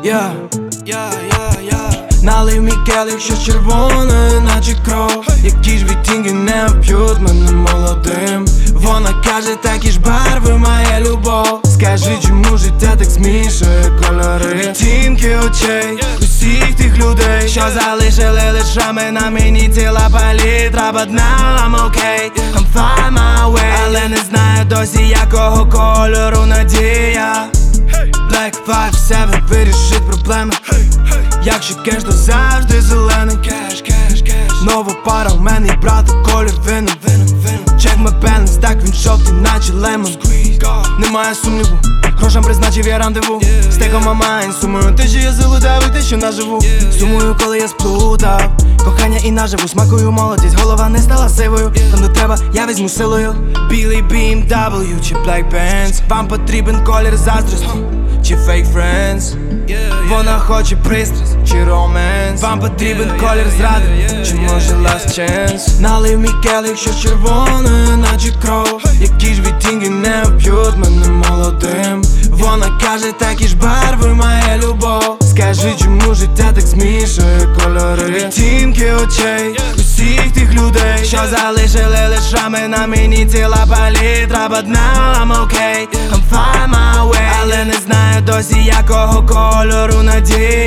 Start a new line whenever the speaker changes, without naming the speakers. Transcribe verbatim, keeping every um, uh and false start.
Я, я, я, я налив мій келих, що червоне, наче кров. Які ж відтінки не вб'ють мене молодим. Вона каже, такі ж барви моя любов. Скажи, чому життя так змішує кольори. Відтінки очей усіх тих людей, що залишили лишами на мені ціла палітра. But now I'm okay, I'm fine my way. Але не знаю досі, якого кольору надія. Black five seven вирішить проблеми. Якщо кеш, то завжди зелений. Нова пара в мене, і брати колір вином. Check my balance, так він жовтий, наче лемон. Немає сумніву, грошам призначив я рандеву. Стеком мамайн, сумую те, що я залудав, і те, що наживу. Сумую, коли я сплутав кохання і наживу, смакую молодість, голова не стала сивою. Там де треба, я візьму силою. Білий бі ем дабл ю чи Black Benz. Вам потрібен колір заздрості чи fake friends? Вона хоче пристрасть чи роменс? Вам потрібен колір зради чи може last chance? Налив мій келих, що червоне, наче кров. Які ж відтінки не вб'ють мене молодим. Вона каже, такі ж барви моя любов. Скажи, чому життя так змішує кольори. Відтінки очей усіх тих людей, що залишили лишами на мені ціла палітра. But now I'm okay, I'm fine my way. Але не знаю досі, якого кольору надія.